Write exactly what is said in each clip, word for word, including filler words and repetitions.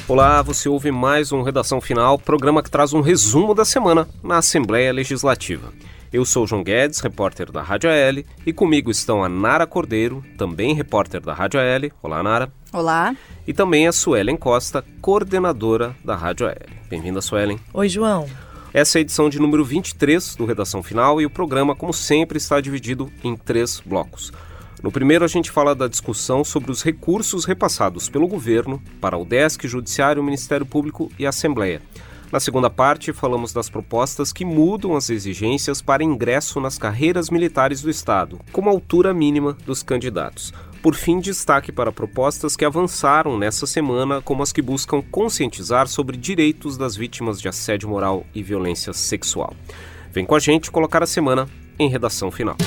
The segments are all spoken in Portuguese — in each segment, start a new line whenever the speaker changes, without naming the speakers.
Olá, você ouve mais um Redação Final, programa que traz um resumo da semana na Assembleia Legislativa. Eu sou João Guedes, repórter da Rádio A L, e comigo estão a Nara Cordeiro, também repórter da Rádio A L. Olá, Nara.
Olá.
E também a Suelen Costa, coordenadora da Rádio A L. Bem-vinda, Suelen.
Oi, João.
Essa é a edição de número vinte e três do Redação Final e o programa, como sempre, está dividido em três blocos. No primeiro, a gente fala da discussão sobre os recursos repassados pelo governo para o DESC, Judiciário, Ministério Público e Assembleia. Na segunda parte, falamos das propostas que mudam as exigências para ingresso nas carreiras militares do Estado, como a altura mínima dos candidatos. Por fim, destaque para propostas que avançaram nessa semana, como as que buscam conscientizar sobre direitos das vítimas de assédio moral e violência sexual. Vem com a gente colocar a semana em Redação Final.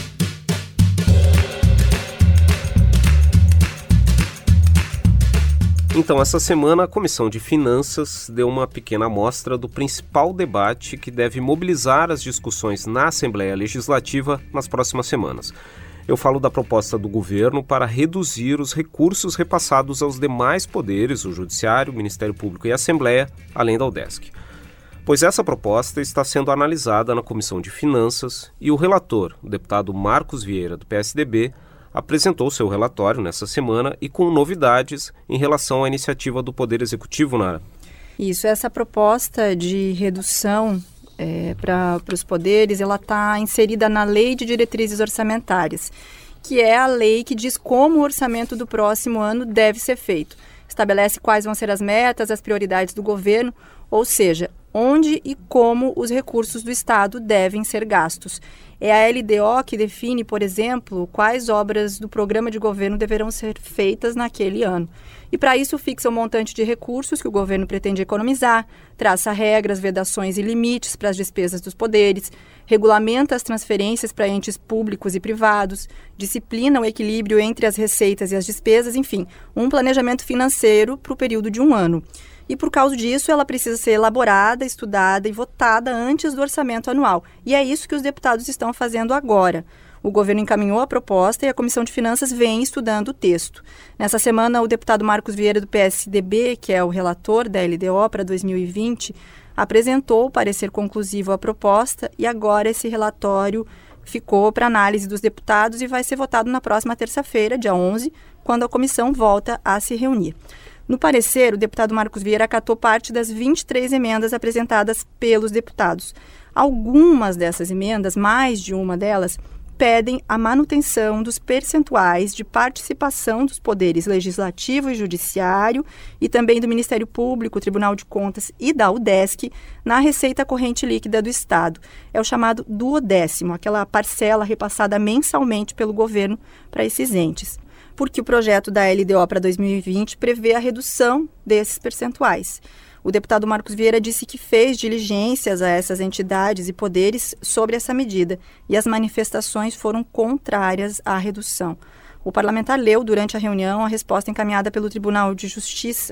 Então, essa semana, a Comissão de Finanças deu uma pequena amostra do principal debate que deve mobilizar as discussões na Assembleia Legislativa nas próximas semanas. Eu falo da proposta do governo para reduzir os recursos repassados aos demais poderes, o Judiciário, o Ministério Público e a Assembleia, além da UDESC. Pois essa proposta está sendo analisada na Comissão de Finanças e o relator, o deputado Marcos Vieira, do P S D B, apresentou seu relatório nessa semana e com novidades em relação à iniciativa do Poder Executivo, Nara.
Isso, essa proposta de redução é, para os poderes, ela está inserida na Lei de Diretrizes Orçamentárias, que é a lei que diz como o orçamento do próximo ano deve ser feito. Estabelece quais vão ser as metas, as prioridades do governo, ou seja, onde e como os recursos do Estado devem ser gastos. É a L D O que define, por exemplo, quais obras do programa de governo deverão ser feitas naquele ano. E para isso fixa o montante de recursos que o governo pretende economizar, traça regras, vedações e limites para as despesas dos poderes, regulamenta as transferências para entes públicos e privados, disciplina o equilíbrio entre as receitas e as despesas, enfim, um planejamento financeiro para o período de um ano. E por causa disso, ela precisa ser elaborada, estudada e votada antes do orçamento anual. E é isso que os deputados estão fazendo agora. O governo encaminhou a proposta e a Comissão de Finanças vem estudando o texto. Nessa semana, o deputado Marcos Vieira, do P S D B, que é o relator da L D O para dois mil e vinte, apresentou o parecer conclusivo à proposta e agora esse relatório ficou para análise dos deputados e vai ser votado na próxima terça-feira, dia onze, quando a comissão volta a se reunir. No parecer, o deputado Marcos Vieira acatou parte das vinte e três emendas apresentadas pelos deputados. Algumas dessas emendas, mais de uma delas, pedem a manutenção dos percentuais de participação dos poderes legislativo e judiciário e também do Ministério Público, Tribunal de Contas e da UDESC na receita corrente líquida do Estado. É o chamado duodécimo, aquela parcela repassada mensalmente pelo governo para esses entes. Porque o projeto da L D O para dois mil e vinte prevê a redução desses percentuais. O deputado Marcos Vieira disse que fez diligências a essas entidades e poderes sobre essa medida e as manifestações foram contrárias à redução. O parlamentar leu durante a reunião a resposta encaminhada pelo Tribunal de Justiça.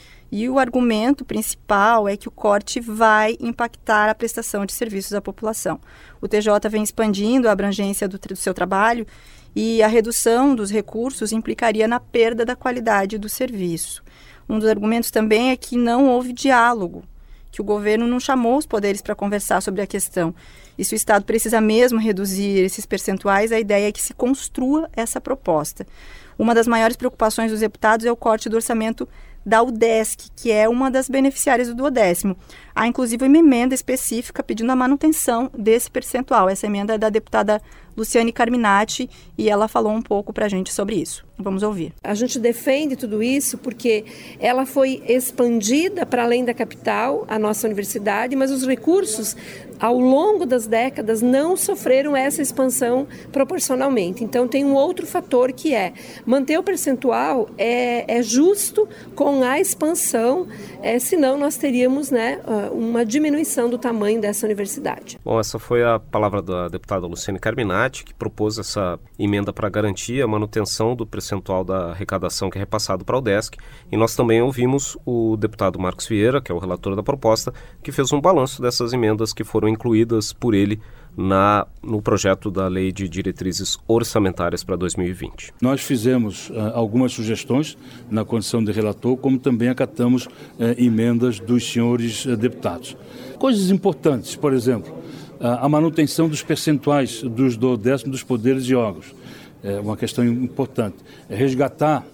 E o argumento principal é que o corte vai impactar a prestação de serviços à população. O T J vem expandindo a abrangência do, do seu trabalho e a redução dos recursos implicaria na perda da qualidade do serviço. Um dos argumentos também é que não houve diálogo, que o governo não chamou os poderes para conversar sobre a questão. E se o Estado precisa mesmo reduzir esses percentuais, a ideia é que se construa essa proposta. Uma das maiores preocupações dos deputados é o corte do orçamento da UDESC, que é uma das beneficiárias do duodécimo. Há, inclusive, uma emenda específica pedindo a manutenção desse percentual. Essa emenda é da deputada Luciane Carminati e ela falou um pouco para a gente sobre isso. Vamos ouvir.
A gente defende tudo isso porque ela foi expandida para além da capital, a nossa universidade, mas os recursos, ao longo das décadas, não sofreram essa expansão proporcionalmente. Então, tem um outro fator que é manter o percentual é, é justo com a expansão, é, senão nós teríamos, né, uma diminuição do tamanho dessa universidade.
Bom, essa foi a palavra da deputada Luciane Carminati. Donati, que propôs essa emenda para garantir a manutenção do percentual da arrecadação que é repassado para a UDESC. E nós também ouvimos o deputado Marcos Vieira, que é o relator da proposta, que fez um balanço dessas emendas que foram incluídas por ele na, no projeto da Lei de Diretrizes Orçamentárias para dois mil e vinte.
Nós fizemos uh, algumas sugestões na condição de relator, como também acatamos uh, emendas dos senhores uh, deputados. Coisas importantes, por exemplo, uh, a manutenção dos percentuais dos, do décimo dos poderes e órgãos. É uma questão importante. É resgatar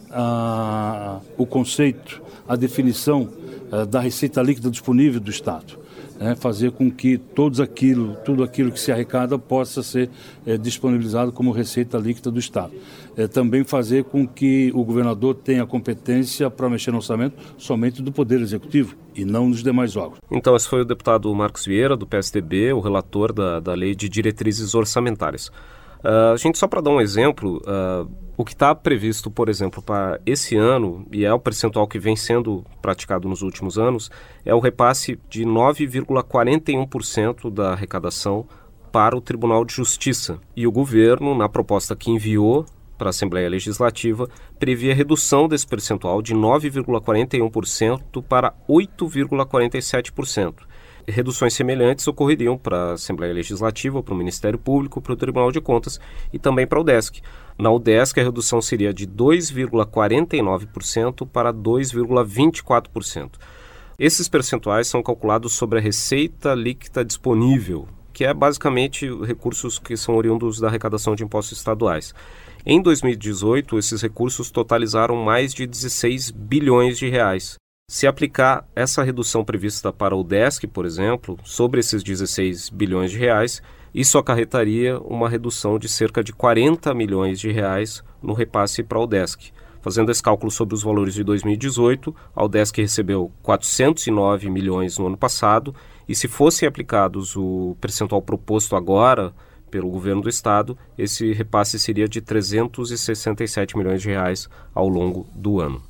uh, o conceito, a definição uh, da receita líquida disponível do Estado. É, fazer com que todos aquilo, tudo aquilo que se arrecada possa ser é, disponibilizado como receita líquida do Estado. É, também fazer com que o governador tenha competência para mexer no orçamento somente do Poder Executivo e não nos demais órgãos.
Então, esse foi o deputado Marcos Vieira, do P S D B, o relator da, da Lei de Diretrizes Orçamentárias. Uh, a gente, só para dar um exemplo, uh, o que está previsto, por exemplo, para esse ano, e é o percentual que vem sendo praticado nos últimos anos, é o repasse de nove vírgula quarenta e um por cento da arrecadação para o Tribunal de Justiça. E o governo, na proposta que enviou para a Assembleia Legislativa, previa redução desse percentual de nove vírgula quarenta e um por cento para oito vírgula quarenta e sete por cento. Reduções semelhantes ocorreriam para a Assembleia Legislativa, para o Ministério Público, para o Tribunal de Contas e também para a UDESC. Na UDESC, a redução seria de dois vírgula quarenta e nove por cento para dois vírgula vinte e quatro por cento. Esses percentuais são calculados sobre a receita líquida disponível, que é basicamente recursos que são oriundos da arrecadação de impostos estaduais. Em dois mil e dezoito, esses recursos totalizaram mais de dezesseis bilhões de reais. Se aplicar essa redução prevista para o UDESC, por exemplo, sobre esses dezesseis bilhões de reais, isso acarretaria uma redução de cerca de quarenta milhões de reais no repasse para a UDESC. Fazendo esse cálculo sobre os valores de dois mil e dezoito, a UDESC recebeu quatrocentos e nove milhões no ano passado, e se fossem aplicados o percentual proposto agora pelo governo do Estado, esse repasse seria de trezentos e sessenta e sete milhões de reais ao longo do ano.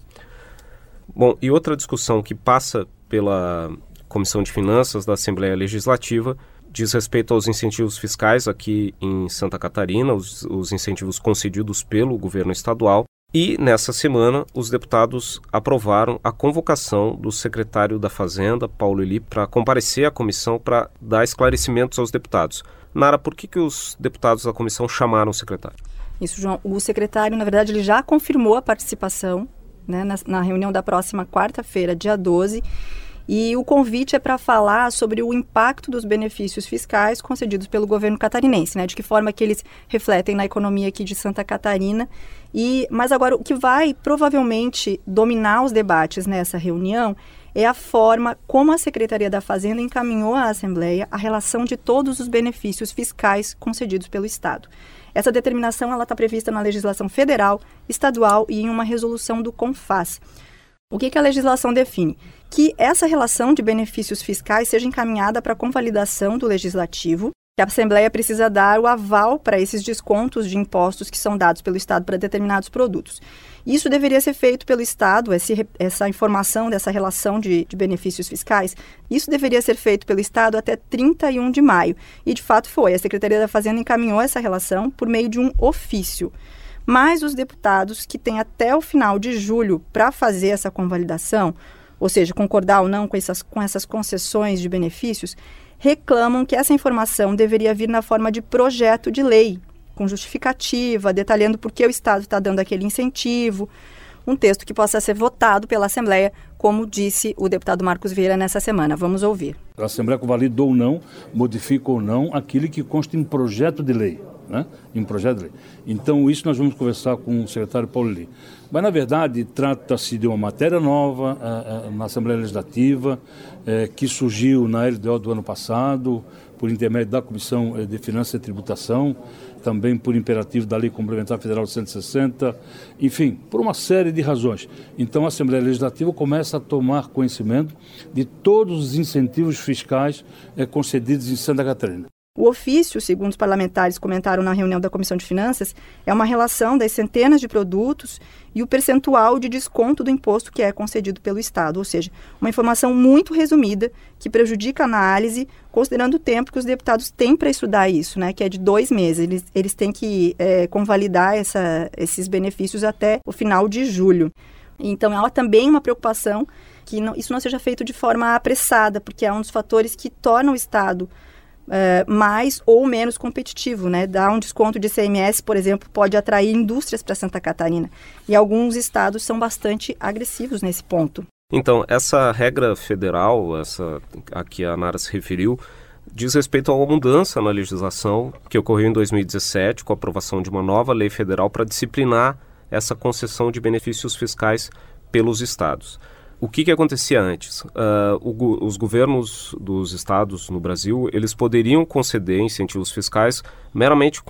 Bom, e outra discussão que passa pela Comissão de Finanças da Assembleia Legislativa diz respeito aos incentivos fiscais aqui em Santa Catarina, os, os incentivos concedidos pelo governo estadual. E, nessa semana, os deputados aprovaram a convocação do secretário da Fazenda, Paulo Eli, para comparecer à comissão para dar esclarecimentos aos deputados. Nara, por que, que os deputados da comissão chamaram o secretário?
Isso, João. O secretário, na verdade, ele já confirmou a participação né, na, na reunião da próxima quarta-feira, dia doze, e o convite é para falar sobre o impacto dos benefícios fiscais concedidos pelo governo catarinense, né, de que forma que eles refletem na economia aqui de Santa Catarina. E, mas agora, o que vai provavelmente dominar os debates nessa reunião é a forma como a Secretaria da Fazenda encaminhou à Assembleia a relação de todos os benefícios fiscais concedidos pelo Estado. Essa determinação está prevista na legislação federal, estadual e em uma resolução do CONFAS. O que, que a legislação define? Que essa relação de benefícios fiscais seja encaminhada para convalidação do Legislativo, que a Assembleia precisa dar o aval para esses descontos de impostos que são dados pelo Estado para determinados produtos. Isso deveria ser feito pelo Estado, esse, essa informação dessa relação de, de benefícios fiscais, isso deveria ser feito pelo Estado até trinta e um de maio. E, de fato, foi. A Secretaria da Fazenda encaminhou essa relação por meio de um ofício. Mas os deputados que têm até o final de julho para fazer essa convalidação, ou seja, concordar ou não com essas, com essas concessões de benefícios, reclamam que essa informação deveria vir na forma de projeto de lei, com justificativa, detalhando por que o Estado está dando aquele incentivo, um texto que possa ser votado pela Assembleia, como disse o deputado Marcos Vieira nessa semana. Vamos ouvir.
A Assembleia convalida ou não, modifica ou não, aquilo que consta em projeto de lei. Né? Em projeto de lei. Então, isso nós vamos conversar com o secretário Paulo Eli. Mas, na verdade, trata-se de uma matéria nova uh, uh, na Assembleia Legislativa, uh, que surgiu na L D O do ano passado, por intermédio da Comissão de Finanças e Tributação, também por imperativo da Lei Complementar Federal cento e sessenta, enfim, por uma série de razões. Então, a Assembleia Legislativa começa a tomar conhecimento de todos os incentivos fiscais uh, concedidos em Santa Catarina.
O ofício, segundo os parlamentares comentaram na reunião da Comissão de Finanças, é uma relação das centenas de produtos e o percentual de desconto do imposto que é concedido pelo Estado, ou seja, uma informação muito resumida que prejudica a análise, considerando o tempo que os deputados têm para estudar isso, né, que é de dois meses. Eles, eles têm que é, convalidar essa, esses benefícios até o final de julho. Então, há também uma preocupação que não, isso não seja feito de forma apressada, porque é um dos fatores que torna o Estado é, mais ou menos competitivo, né? Dar um desconto de I C M S, por exemplo, pode atrair indústrias para Santa Catarina. E alguns estados são bastante agressivos nesse ponto.
Então, essa regra federal, essa a que a Nara se referiu, diz respeito a uma mudança na legislação que ocorreu em dois mil e dezessete, com a aprovação de uma nova lei federal para disciplinar essa concessão de benefícios fiscais pelos estados. O que, que acontecia antes? Uh, o, os governos dos estados no Brasil, eles poderiam conceder incentivos fiscais meramente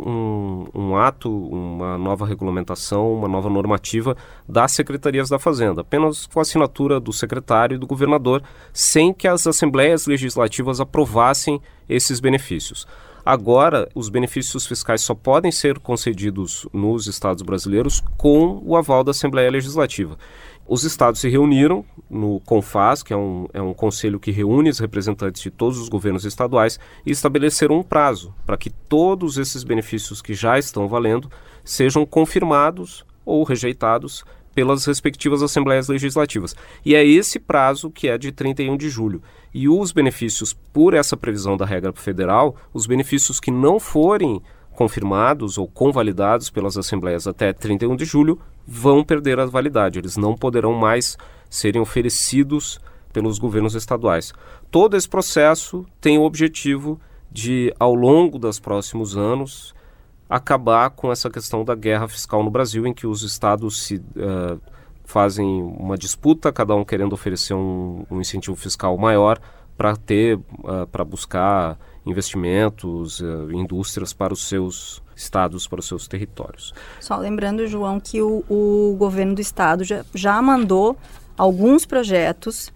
com um, um ato, uma nova regulamentação, uma nova normativa das secretarias da Fazenda, apenas com a assinatura do secretário e do governador, sem que as assembleias legislativas aprovassem esses benefícios. Agora, os benefícios fiscais só podem ser concedidos nos estados brasileiros com o aval da Assembleia Legislativa. Os estados se reuniram no CONFAS, que é um, é um conselho que reúne os representantes de todos os governos estaduais, e estabeleceram um prazo para que todos esses benefícios que já estão valendo sejam confirmados ou rejeitados pelas respectivas Assembleias Legislativas. E é esse prazo que é de trinta e um de julho. E os benefícios, por essa previsão da regra federal, os benefícios que não forem confirmados ou convalidados pelas Assembleias até trinta e um de julho vão perder a validade. Eles não poderão mais serem oferecidos pelos governos estaduais. Todo esse processo tem o objetivo de, ao longo dos próximos anos, acabar com essa questão da guerra fiscal no Brasil, em que os estados se, uh, fazem uma disputa, cada um querendo oferecer um, um incentivo fiscal maior para ter, uh, para buscar investimentos, uh, indústrias para os seus estados, para os seus territórios.
Só lembrando, João, que o, o governo do estado já, já mandou alguns projetos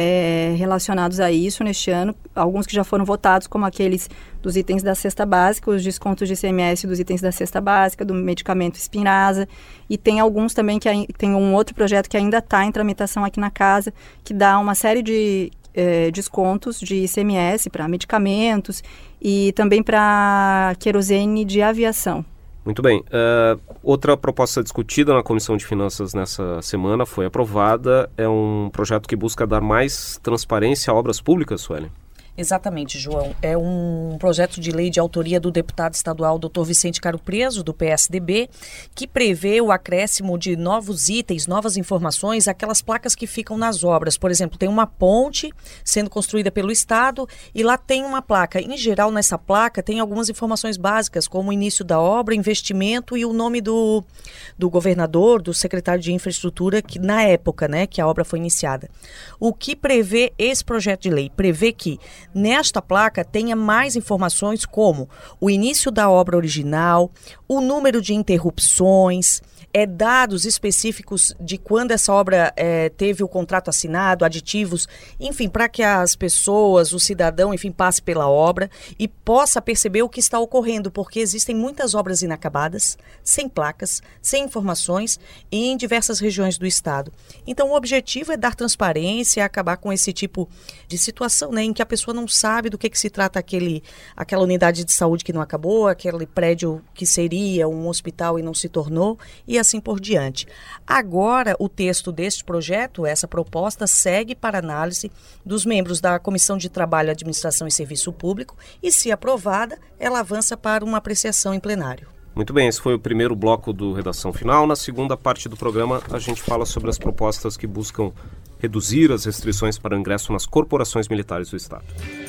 é, relacionados a isso neste ano, alguns que já foram votados, como aqueles dos itens da cesta básica, os descontos de I C M S dos itens da cesta básica, do medicamento Spinraza, e tem alguns também que tem um outro projeto que ainda está em tramitação aqui na casa, que dá uma série de eh, descontos de I C M S para medicamentos e também para querosene de aviação.
Muito bem. Uh, outra proposta discutida na Comissão de Finanças nessa semana foi aprovada. É um projeto que busca dar mais transparência a obras públicas, Suelen?
Exatamente, João. É um projeto de lei de autoria do deputado estadual doutor Vicente Caro Preso, do P S D B, que prevê o acréscimo de novos itens, novas informações, aquelas placas que ficam nas obras. Por exemplo, tem uma ponte sendo construída pelo Estado e lá tem uma placa. Em geral, nessa placa tem algumas informações básicas, como o início da obra, investimento e o nome do, do governador, do secretário de infraestrutura, que na época, né, que a obra foi iniciada. O que prevê esse projeto de lei? Prevê que nesta placa tenha mais informações como o início da obra original, o número de interrupções, é, dados específicos de quando essa obra é, teve o contrato assinado, aditivos, enfim, para que as pessoas, o cidadão, enfim, passe pela obra e possa perceber o que está ocorrendo, porque existem muitas obras inacabadas, sem placas, sem informações, em diversas regiões do estado. Então, o objetivo é dar transparência, acabar com esse tipo de situação, né, em que a pessoa não sabe do que, que se trata aquele, aquela unidade de saúde que não acabou, aquele prédio que seria um hospital e não se tornou, e assim por diante. Agora, o texto deste projeto, essa proposta, segue para análise dos membros da Comissão de Trabalho, Administração e Serviço Público e, se aprovada, ela avança para uma apreciação em plenário.
Muito bem, esse foi o primeiro bloco do Redação Final. Na segunda parte do programa, a gente fala sobre as propostas que buscam reduzir as restrições para o ingresso nas corporações militares do Estado.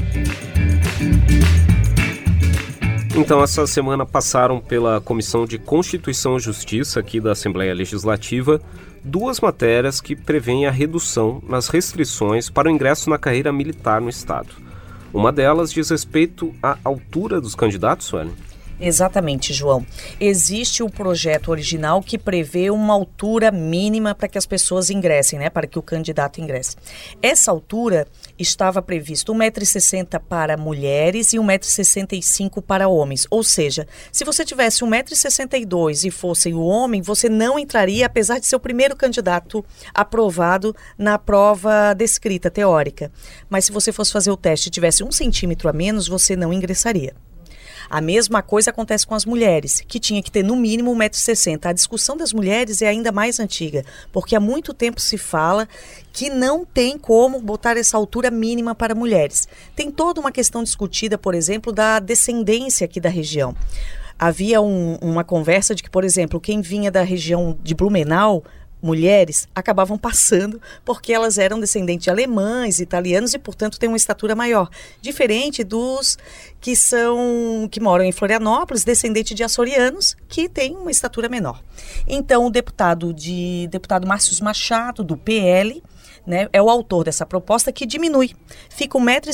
Então, essa semana passaram pela Comissão de Constituição e Justiça aqui da Assembleia Legislativa duas matérias que prevêem a redução nas restrições para o ingresso na carreira militar no Estado. Uma delas diz respeito à altura dos candidatos, Suelen?
Exatamente, João. Existe o projeto original que prevê uma altura mínima para que as pessoas ingressem, né? Para que o candidato ingresse. Essa altura estava prevista um metro e sessenta para mulheres e um metro e sessenta e cinco para homens. Ou seja, se você tivesse um metro e sessenta e dois e fosse o homem, você não entraria, apesar de ser o primeiro candidato aprovado na prova descrita, teórica. Mas se você fosse fazer o teste e tivesse um centímetro a menos, você não ingressaria. A mesma coisa acontece com as mulheres, que tinha que ter no mínimo um metro e sessenta. A discussão das mulheres é ainda mais antiga, porque há muito tempo se fala que não tem como botar essa altura mínima para mulheres. Tem toda uma questão discutida, por exemplo, da descendência aqui da região. Havia um, uma conversa de que, por exemplo, quem vinha da região de Blumenau, mulheres, acabavam passando porque elas eram descendentes de alemães, italianos e, portanto, têm uma estatura maior. Diferente dos que são que moram em Florianópolis, descendentes de açorianos, que têm uma estatura menor. Então, o deputado, de, deputado Márcio Machado, do P L, né, é o autor dessa proposta que diminui. Fica um metro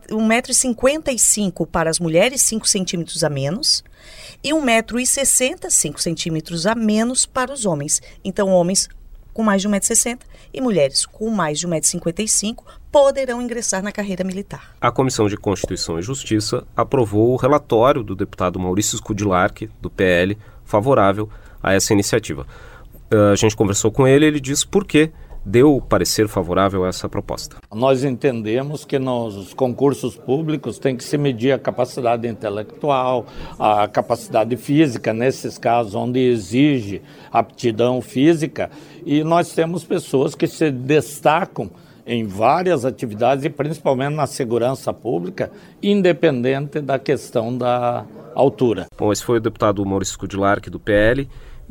e cinquenta e cinco para as mulheres, cinco centímetros a menos, e um metro e sessenta, cinco centímetros a menos para os homens. Então, homens com mais de um metro e sessenta e mulheres com mais de um metro e cinquenta e cinco poderão ingressar na carreira militar. A
Comissão de Constituição e Justiça aprovou o relatório do deputado Maurício Skudlark, do P L, favorável a essa iniciativa. A gente conversou com ele e ele disse por que deu parecer favorável a essa proposta.
Nós entendemos que nos concursos públicos tem que se medir a capacidade intelectual, a capacidade física, nesses casos onde exige aptidão física, e nós temos pessoas que se destacam em várias atividades e principalmente na segurança pública, independente da questão da altura.
Bom, esse foi o deputado Maurício Skudlark, do P L.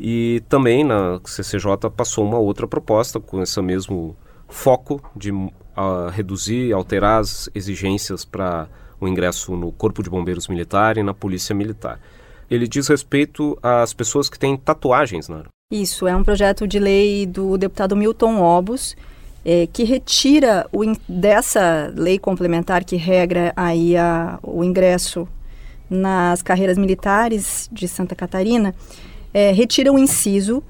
E também na C C J passou uma outra proposta com esse mesmo foco de uh, reduzir e alterar as exigências para o ingresso no Corpo de Bombeiros Militar e na Polícia Militar. Ele diz respeito às pessoas que têm tatuagens, Nara.
Isso, é um projeto de lei do deputado Milton Obus, é, que retira o in- dessa lei complementar que regra aí a, o ingresso nas carreiras militares de Santa Catarina. É, retira o inciso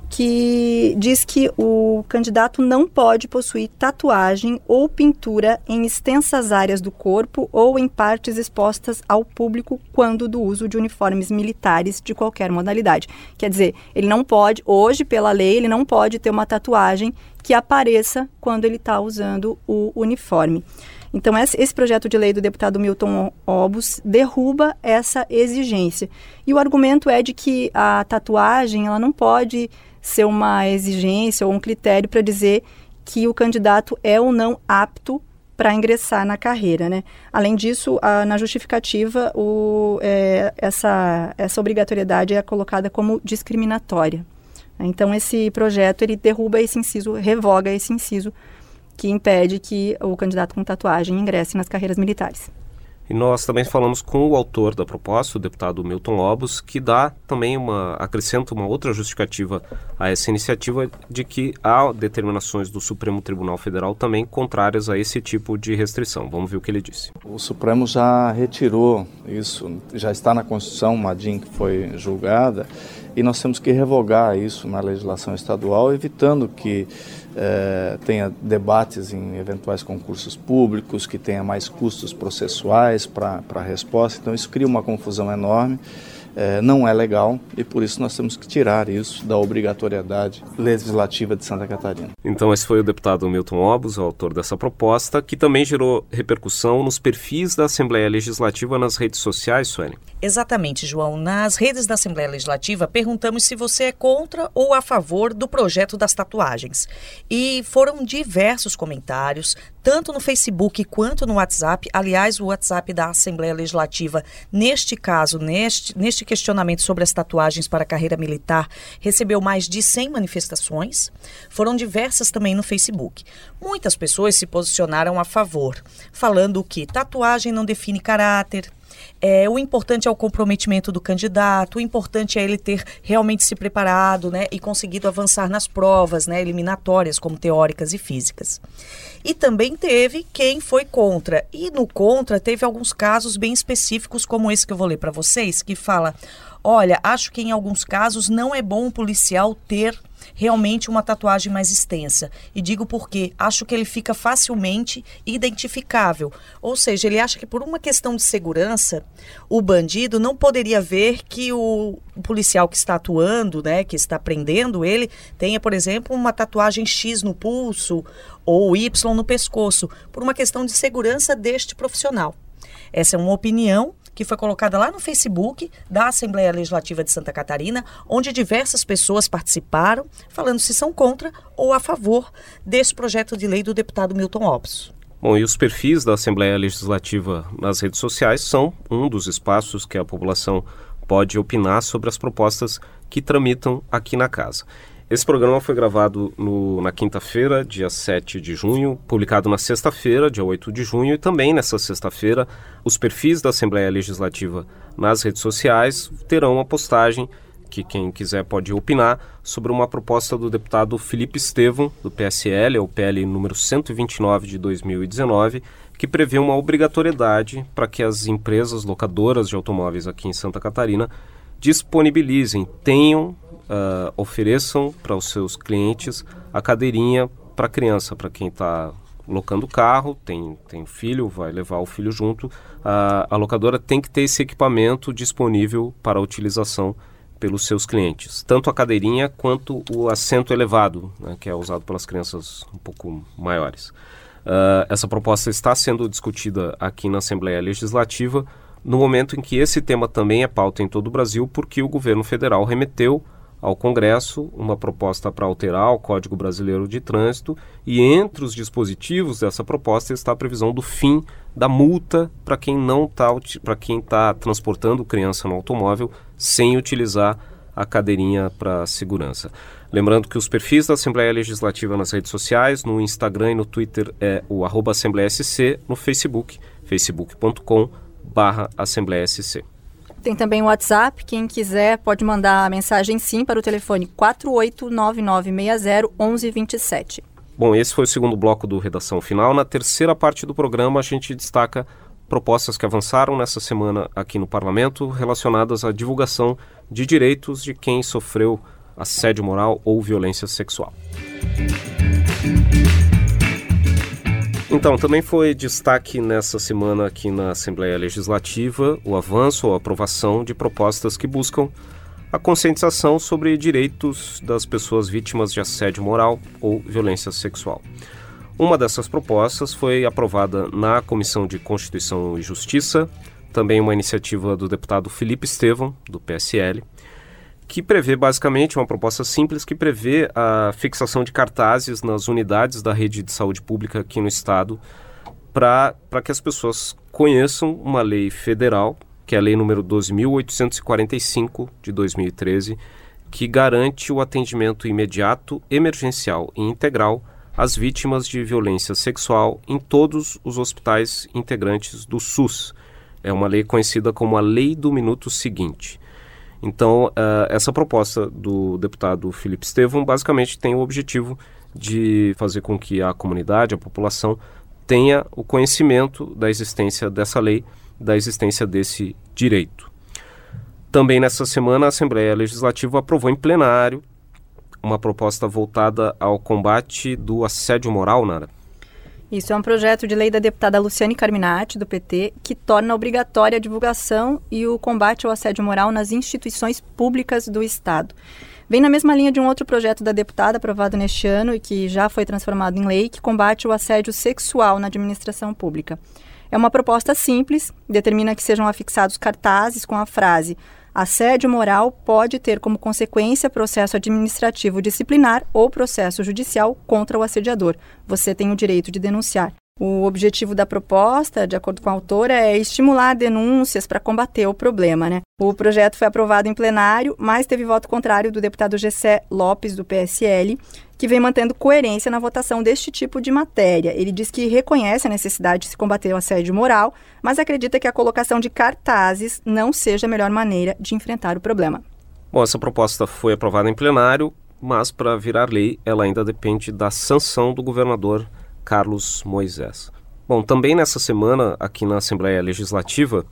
que diz que o candidato não pode possuir tatuagem ou pintura em extensas áreas do corpo ou em partes expostas ao público quando do uso de uniformes militares de qualquer modalidade. Quer dizer, ele não pode, hoje pela lei, ele não pode ter uma tatuagem que apareça quando ele está usando o uniforme. Então, esse projeto de lei do deputado Milton Obus derruba essa exigência. E o argumento é de que a tatuagem ela não pode ser uma exigência ou um critério para dizer que o candidato é ou não apto para ingressar na carreira, né? Além disso, a, na justificativa, o, é, essa, essa obrigatoriedade é colocada como discriminatória. Então, esse projeto ele derruba esse inciso, revoga esse inciso, que impede que o candidato com tatuagem ingresse nas carreiras militares.
E nós também falamos com o autor da proposta, o deputado Milton Obus, que dá também uma, acrescenta uma outra justificativa a essa iniciativa de que há determinações do Supremo Tribunal Federal também contrárias a esse tipo de restrição. Vamos ver o que ele disse.
O Supremo já retirou isso, já está na Constituição, uma D I N que foi julgada, e nós temos que revogar isso na legislação estadual, evitando que eh, tenha debates em eventuais concursos públicos, que tenha mais custos processuais para a resposta. Então isso cria uma confusão enorme, eh, não é legal, e por isso nós temos que tirar isso da obrigatoriedade legislativa de Santa Catarina.
Então esse foi o deputado Milton Obus, o autor dessa proposta, que também gerou repercussão nos perfis da Assembleia Legislativa nas redes sociais, Sueli.
Exatamente, João. Nas redes da Assembleia Legislativa, perguntamos se você é contra ou a favor do projeto das tatuagens. E foram diversos comentários, tanto no Facebook quanto no WhatsApp. Aliás, o WhatsApp da Assembleia Legislativa, neste caso, neste, neste questionamento sobre as tatuagens para a carreira militar, recebeu mais de cem manifestações. Foram diversas também no Facebook. Muitas pessoas se posicionaram a favor, falando que tatuagem não define caráter, É, o importante é o comprometimento do candidato, o importante é ele ter realmente se preparado, né, e conseguido avançar nas provas, né, eliminatórias, como teóricas e físicas. E também teve quem foi contra. E no contra teve alguns casos bem específicos, como esse que eu vou ler para vocês, que fala: olha, acho que em alguns casos não é bom o policial ter realmente uma tatuagem mais extensa. E digo porque acho que ele fica facilmente identificável. Ou seja, ele acha que por uma questão de segurança, o bandido não poderia ver que o policial que está atuando, né, que está prendendo ele, tenha, por exemplo, uma tatuagem X no pulso ou Y no pescoço, por uma questão de segurança deste profissional. Essa é uma opinião que foi colocada lá no Facebook da Assembleia Legislativa de Santa Catarina, onde diversas pessoas participaram, falando se são contra ou a favor desse projeto de lei do deputado Milton Ops.
Bom, e os perfis da Assembleia Legislativa nas redes sociais são um dos espaços que a população pode opinar sobre as propostas que tramitam aqui na casa. Esse programa foi gravado no, na quinta-feira, dia sete de junho, publicado na sexta-feira, dia oito de junho, e também nessa sexta-feira os perfis da Assembleia Legislativa nas redes sociais terão uma postagem que quem quiser pode opinar sobre uma proposta do deputado Felipe Estevão, do P S L, é o P L número cento e vinte e nove de dois mil e dezenove, que prevê uma obrigatoriedade para que as empresas locadoras de automóveis aqui em Santa Catarina disponibilizem, tenham, Uh, ofereçam para os seus clientes a cadeirinha para criança, para quem está locando o carro, tem, tem filho, vai levar o filho junto, uh, a locadora tem que ter esse equipamento disponível para a utilização pelos seus clientes, tanto a cadeirinha quanto o assento elevado, né, que é usado pelas crianças um pouco maiores. Uh, essa proposta está sendo discutida aqui na Assembleia Legislativa no momento em que esse tema também é pauta em todo o Brasil, porque o governo federal remeteu ao Congresso uma proposta para alterar o Código Brasileiro de Trânsito, e entre os dispositivos dessa proposta está a previsão do fim da multa para quem não tá, para quem está transportando criança no automóvel sem utilizar a cadeirinha para segurança. Lembrando que os perfis da Assembleia Legislativa nas redes sociais, no Instagram e no Twitter é o arroba Assembleia S C, no Facebook, facebook ponto com barra Assembleia S C.
Tem também o WhatsApp, quem quiser pode mandar a mensagem sim para o telefone quatro oito nove nove seis zero um um dois sete.
Bom, esse foi o segundo bloco do Redação Final. Na terceira parte do programa, a gente destaca propostas que avançaram nessa semana aqui no Parlamento relacionadas à divulgação de direitos de quem sofreu assédio moral ou violência sexual. Então, também foi destaque nessa semana aqui na Assembleia Legislativa o avanço ou aprovação de propostas que buscam a conscientização sobre direitos das pessoas vítimas de assédio moral ou violência sexual. Uma dessas propostas foi aprovada na Comissão de Constituição e Justiça, também uma iniciativa do deputado Felipe Estevão, do P S L, que prevê basicamente uma proposta simples que prevê a fixação de cartazes nas unidades da rede de saúde pública aqui no estado para que as pessoas conheçam uma lei federal, que é a lei número doze mil oitocentos e quarenta e cinco de dois mil e treze, que garante o atendimento imediato, emergencial e integral às vítimas de violência sexual em todos os hospitais integrantes do SUS. É uma lei conhecida como a Lei do Minuto Seguinte. Então, uh, essa proposta do deputado Felipe Estevão basicamente tem o objetivo de fazer com que a comunidade, a população, tenha o conhecimento da existência dessa lei, da existência desse direito. Também nessa semana, a Assembleia Legislativa aprovou em plenário uma proposta voltada ao combate do assédio moral, Nara.
Isso é um projeto de lei da deputada Luciane Carminati, do P T, que torna obrigatória a divulgação e o combate ao assédio moral nas instituições públicas do Estado. Vem na mesma linha de um outro projeto da deputada aprovado neste ano e que já foi transformado em lei, que combate o assédio sexual na administração pública. É uma proposta simples, determina que sejam afixados cartazes com a frase: assédio moral pode ter como consequência processo administrativo disciplinar ou processo judicial contra o assediador. Você tem o direito de denunciar. O objetivo da proposta, de acordo com a autora, é estimular denúncias para combater o problema, né? O projeto foi aprovado em plenário, mas teve voto contrário do deputado Gessé Lopes, do P S L, que vem mantendo coerência na votação deste tipo de matéria. Ele diz que reconhece a necessidade de se combater o assédio moral, mas acredita que a colocação de cartazes não seja a melhor maneira de enfrentar o problema.
Bom, essa proposta foi aprovada em plenário, mas para virar lei, ela ainda depende da sanção do governador Carlos Moisés. Bom, também nessa semana, aqui na Assembleia Legislativa,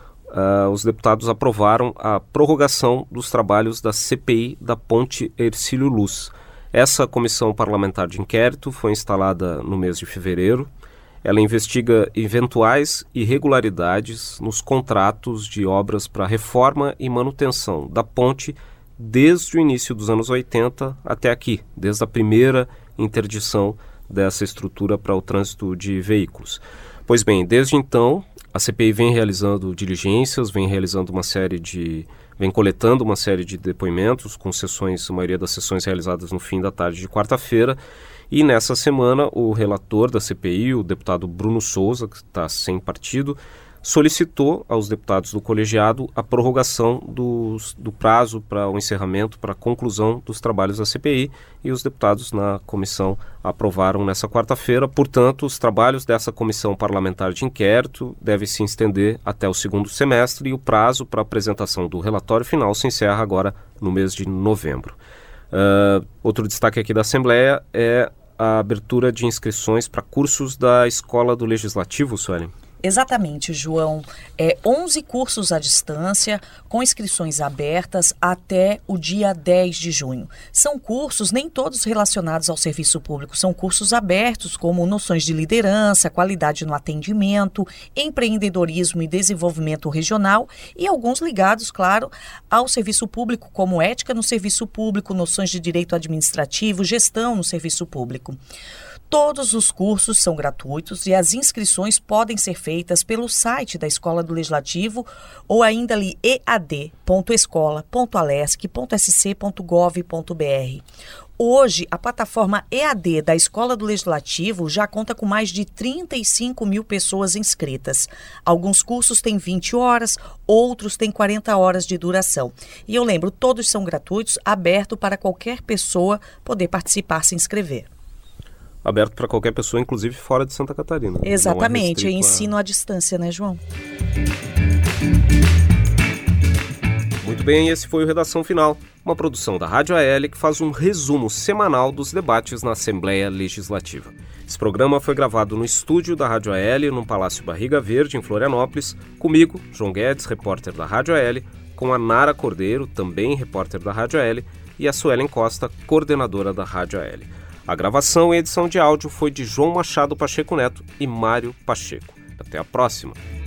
uh, os deputados aprovaram a prorrogação dos trabalhos da C P I da Ponte Hercílio Luz. Essa comissão parlamentar de inquérito foi instalada no mês de fevereiro. Ela investiga eventuais irregularidades nos contratos de obras para reforma e manutenção da ponte desde o início dos anos oitenta até aqui, desde a primeira interdição dessa estrutura para o trânsito de veículos. Pois bem, desde então, a C P I vem realizando diligências, vem realizando uma série de... vem coletando uma série de depoimentos, com sessões, a maioria das sessões realizadas no fim da tarde de quarta-feira, e nessa semana o relator da C P I, o deputado Bruno Souza, que está sem partido, solicitou aos deputados do colegiado a prorrogação dos, do prazo para o encerramento, para a conclusão dos trabalhos da C P I, e os deputados na comissão aprovaram nessa quarta-feira. Portanto, os trabalhos dessa comissão parlamentar de inquérito devem se estender até o segundo semestre, e o prazo para a apresentação do relatório final se encerra agora no mês de novembro. Uh, outro destaque aqui da Assembleia é a abertura de inscrições para cursos da Escola do Legislativo, Suelen.
Exatamente, João. É onze cursos à distância, com inscrições abertas até o dia dez de junho. São cursos nem todos relacionados ao serviço público, são cursos abertos, como noções de liderança, qualidade no atendimento, empreendedorismo e desenvolvimento regional, e alguns ligados, claro, ao serviço público, como ética no serviço público, noções de direito administrativo, gestão no serviço público. Todos os cursos são gratuitos e as inscrições podem ser feitas pelo site da Escola do Legislativo ou ainda ali e a d ponto escola ponto alesc ponto s c ponto gov ponto b r. Hoje, a plataforma E A D da Escola do Legislativo já conta com mais de trinta e cinco mil pessoas inscritas. Alguns cursos têm vinte horas, outros têm quarenta horas de duração. E eu lembro, todos são gratuitos, aberto para qualquer pessoa poder participar, se inscrever.
Aberto para qualquer pessoa, inclusive fora de Santa Catarina.
Exatamente, é, é ensino
a...
à distância, né, João?
Muito bem, esse foi o Redação Final, uma produção da Rádio A L que faz um resumo semanal dos debates na Assembleia Legislativa. Esse programa foi gravado no estúdio da Rádio A L, no Palácio Barriga Verde, em Florianópolis, comigo, João Guedes, repórter da Rádio A L, com a Nara Cordeiro, também repórter da Rádio A L, e a Suelen Costa, coordenadora da Rádio A L. A gravação e edição de áudio foi de João Machado Pacheco Neto e Mário Pacheco. Até a próxima!